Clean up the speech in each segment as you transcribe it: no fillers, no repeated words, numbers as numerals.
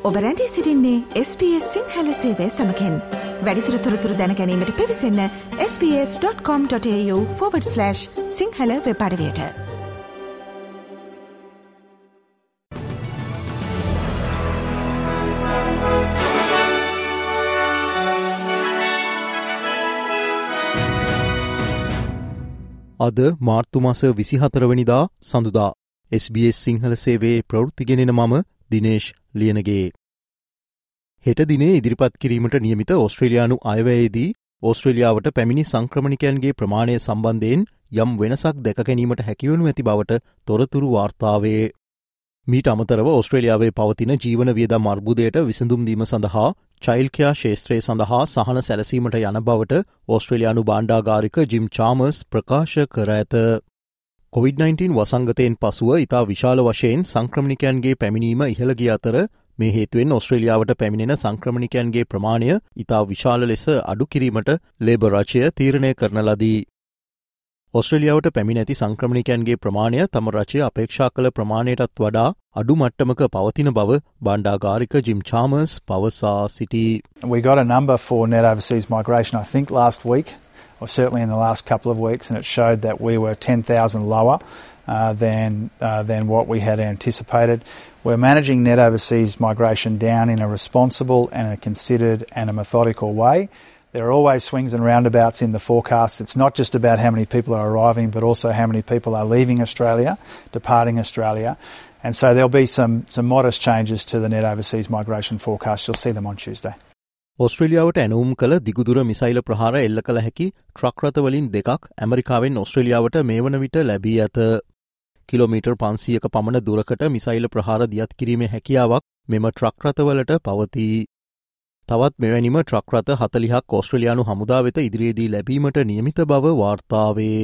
ඔබ රැඳී සිටින්නේ SBS සිංහල සේවය සමගින්. වැඩිදුර තොරතුරු දැන ගැනීමට පිවිසන්න sbs.com.au/සිංහල වෙබ් අඩවියට. අද මාර්තු මාස 24 වෙනිදා සඳුදා SBS සිංහල සේවයේ ප්‍රවෘත්ති ගෙනෙන මම දිනේෂ් ලියනගේ. හෙට දිනේ ඉදිරිපත් කිරීමට නියමිත ඕස්ට්‍රේලියානු අයවැයේදී ඕස්ට්‍රේලියාවට පැමිණි සංක්‍රමණිකයන්ගේ ප්‍රමාණය සම්බන්ධයෙන් යම් වෙනසක් දැක ගැනීමට හැකිවනු ඇති බවට තොරතුරු වාර්තාවේ. මීට අමතරව ඕස්ට්‍රේලියාවේ පවතින ජීවන වියදම් අර්බුදයට විසඳුම් දීම සඳහා චයිල්ඩ් කෙයා ක්ෂේත්‍රය සඳහා සහන සැලසීමට යන බවට ඕස්ට්‍රේලියානු භාණ්ඩාගාරික ජිම් චාමර්ස් ප්‍රකාශ කර ඇත. COVID-19 වසංගතයෙන් පසුව ඉතා විශාල වශයෙන් සංක්‍රමණිකයන්ගේ පැමිණීම ඉහළ ගිය අතර මේ හේතුවෙන් ඕස්ට්‍රේලියාවට පැමිණෙන සංක්‍රමණිකයන්ගේ ප්‍රමාණය ඉතා විශාල ලෙස අඩු කිරීමට ලේබර් රජය තීරණය කරන ලදී. ඕස්ට්‍රේලියාවට පැමිණ ඇති සංක්‍රමණිකයන්ගේ ප්‍රමාණය තම රජය අපේක්ෂා කළ ප්‍රමාණයටත් වඩා අඩු මට්ටමක පවතින බව භාණ්ඩාගාරික ජිම් චාමර්ස් පවසා සිටී. We got a number for net overseas migration, I think, last week, or certainly in the last couple of weeks, and it showed that we were 10,000 lower than what we had anticipated. We're managing net overseas migration down in a responsible and a considered and a methodical way. There are always swings and roundabouts in the forecast. It's not just about how many people are arriving, but also how many people are leaving Australia, departing Australia. And so there'll be some modest changes to the net overseas migration forecast. You'll see them on Tuesday. ඕස්ට්‍රේලියාවට ඇනවුම් කළ දිගුදුර මිසයිල ප්‍රහාර එල්ල කළ හැකි truck රථවලින් දෙකක් ඇමරිකාවෙන් ඕස්ට්‍රේලියාවට මේ වන විට ලැබී ඇත. කිලෝමීටර් 500ක පමණ දුරකට මිසයිල ප්‍රහාර දියත් කිරීමේ හැකියාවක් මෙම ට්‍රක් රථවලට පවතී. තවත් මෙවැනිම ට්‍රක් රථ 40ක් ඕස්ට්‍රේලියානු හමුදා වෙත ඉදිරියේදී ලැබීමට නියමිත බව වාර්තාවේ.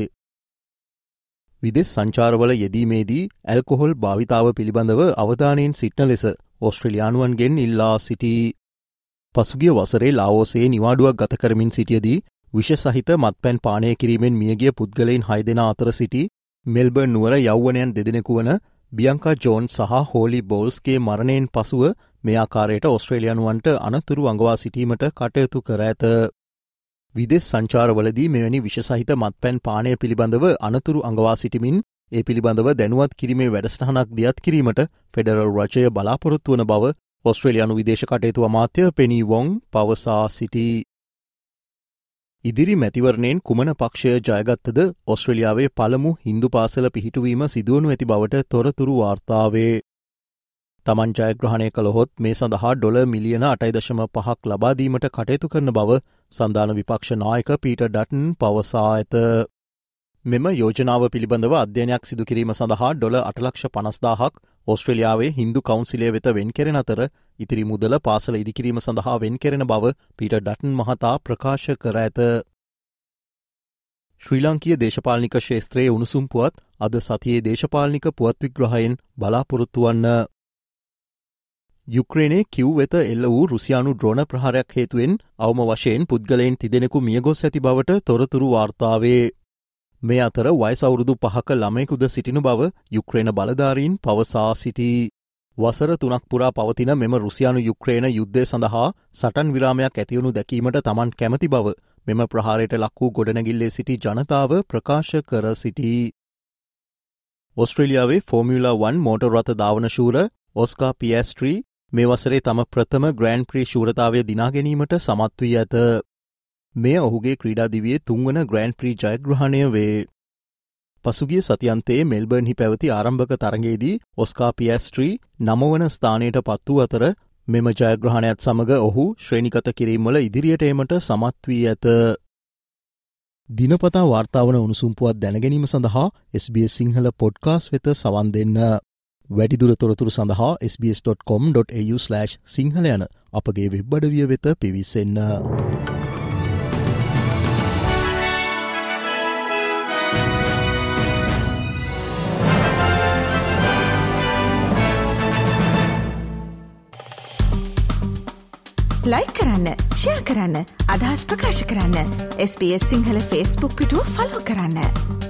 විදෙස් සංචාරවල යෙදීමේදී ඇල්කොහොල් භාවිතාව පිළිබඳව අවධානයෙන් සිටින ලෙස ඕස්ට්‍රේලියානුවන්ගෙන් ඉල්ලා සිටී. පසුගිය වසරේ ලාවෝසයේ නිවාඩුවක් ගත කරමින් සිටියදී විෂ සහිත මත්පැන් පානය කිරීමෙන් මියගිය පුද්ගලයන් 6 දෙනා අතර සිටි මෙල්බර්න් නුවර යෞවනයන් 2 දෙනෙකු වන බියංකා ජෝන් සහ හෝලි බෝල්ස්ගේ මරණයෙන් පසුව මේ ආකාරයට ඕස්ට්‍රේලියානුවන්ට අනතුරු අඟවා සිටීමට කටයුතු කර ඇත. විදෙස් සංචාරවලදී මෙවැනි විෂ සහිත මත්පැන් පානය පිළිබඳව අනතුරු අඟවා සිටිමින් ඒ පිළිබඳව දැනුවත් කිරීමේ වැඩසටහනක් දියත් කිරීමට ෆෙඩරල් රජය බලාපොරොත්තු වන බව ඕස්ට්‍රේලියානු විදේශ කටයුතු අමාත්‍ය පෙනී වොන් පවසා සිටී. ඉදිරි මැතිවරණයෙන් කුමන පක්ෂය ජයගත්තද ඕස්ට්‍රේලියාවේ පළමු හින්දු පාසල පිහිටුවීම සිදුවනු ඇති බවට තොරතුරු වාර්තාවේ. තමන් ජයග්‍රහණය කළහොත් මේ සඳහා ඩොලර් මිලියන 8.5ක් ලබා දීමට කටයුතු කරන බව සන්ධාන විපක්ෂ නායක පීටර් ඩටන් පවසා ඇත. මෙම යෝජනාව පිළිබඳව අධ්‍යයනයක් සිදු කිරීම සඳහා ඩොලර් 8,50,000ක් ඕස්ට්‍රේලියාවේ හින්දු කවුන්සිලය වෙත වෙන් කෙරෙන අතර ඉතිරි මුදල පාසල ඉදිකිරීම සඳහා වෙන් කෙරෙන බව පීටර් ඩටන් මහතා ප්‍රකාශ කර ඇත. ශ්‍රී ලාංකීය දේශපාලනික ක්ෂේත්‍රයේ උණුසුම් පුවත් අද සතියේ දේශපාලනික පුවත් විග්‍රහයෙන් බලාපොරොත්තු වන්න. යුක්‍රේනයේ කිව් වෙත එල්ල වූ රුසියානු ඩ්‍රෝන ප්‍රහාරයක් හේතුවෙන් අවම වශයෙන් පුද්ගලයන් 30 දෙනෙකු මියගොස් ඇති බවට තොරතුරු වාර්තාවේ. මේ අතර වයස අවුරුදු 5ක ළමයෙකුද සිටින බව යුක්‍රේන බලධාරීන් පවසා සිටී. වසර 3ක් පුරා පවතින මෙම රුසියානු යුක්‍රේන යුද්ධය සඳහා සටන් විරාමයක් ඇතිවනු දැකීමට තමන් කැමති බව මෙම ප්‍රහාරයට ලක් වූ ගොඩනැගිල්ලේ සිටි ජනතාව ප්‍රකාශ කර සිටී. ඕස්ට්‍රේලියාවේ ෆෝමියුලා 1 මෝටර් රථ ධාවන ශූර ඔස්කා පියස්ට්‍රී මේ වසරේ තම ප්‍රථම ග්‍රෑන්ඩ් ප්‍රී ශූරතාවය දිනා ගැනීමට සමත් වී ඇත. මෙය ඔහුගේ ක්‍රීඩා දිවියේ 3 වන ග්‍රෑන්ඩ් ප්‍රී ජයග්‍රහණය වේ. පසුගිය සතියන්තයේ මෙල්බර්න්හි පැවති ආරම්භක තරගයේදී ඔස්කා පියස්ට්‍රී 9 වන ස්ථානයට පත් වූ අතර මෙම ජයග්‍රහණයත් සමග ඔහු ශ්‍රේණිගත කිරීම්වල ඉදිරියට ඒමට සමත් වී ඇත. දිනපතා වාර්තාවන උණුසුම් පුවත් දැනගැනීම සඳහා SBS සිංහල පොඩ්කාස්ට් වෙත සවන් දෙන්න. වැඩිදුර තොරතුරු සඳහා sbs.com.au/සිංහල යන අපගේ වෙබ් අඩවිය වෙත පිවිසෙන්න. ලයික් කරන්න, ෂෙයා කරන්න, අදහස් ප්‍රකාශ කරන්න. SBS සිංහල Facebook පිටුව ෆලෝ කරන්න.